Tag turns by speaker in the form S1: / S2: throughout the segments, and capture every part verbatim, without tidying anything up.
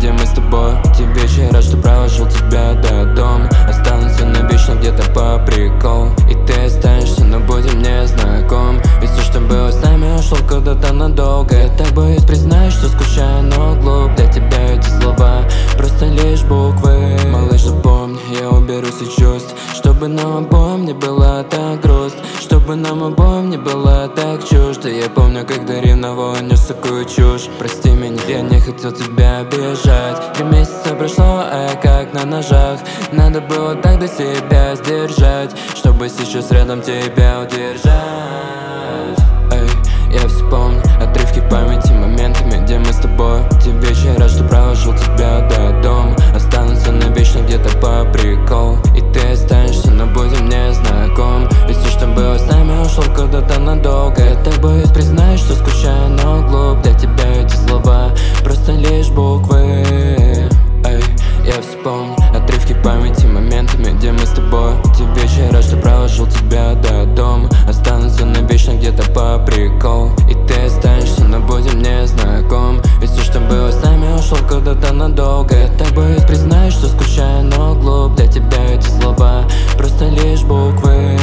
S1: где мы с тобой. Те вечера, что провожу тебя до дома, останутся навечно где-то по приколу. И ты останешься, но будем не знаком. Ведь все, что было с нами, ушло куда-то надолго. Я так боюсь признать, что скучаю, но глуп. Для тебя эти слова просто лишь буквы. Малыш, запомни, я уберусь из чувств, чтобы нам обоим не было так грустно, чтобы нам обоим не было так чуждо. Я помню, когда ревновал, нес такую чушь. Прости меня, я не хотел тебя обижать. Три месяца прошло, а я как на ножах. Надо было так до себя сдержать, чтобы сейчас рядом тебя удержать. Эй, я все помню, отрывки в памяти, моментами, где мы с тобой. Те вечера, что провожу тебя до дома, останутся навечно где-то по приколу. И ты останешься, но будем не знаком. Ведь все, что было с нами, ушло куда-то надолго. Я так боюсь признать, что скучаю, но глуп. Для тебя эти слова просто лишь буквы. Эй, я все помню, отрывки в памяти, моментами, где мы с тобой. Те вечера, что провожу тебя до дома, останутся навечно где-то по приколу. И ты останешься, но будем не знаком. Ведь все, что было с нами, ушло куда-то надолго. Я так боюсь признать, что скучаю, но глуп. Для тебя эти слова просто лишь буквы.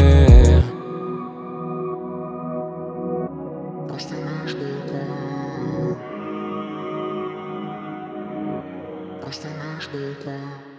S2: Просто лишь буквы. Просто лишь буквы.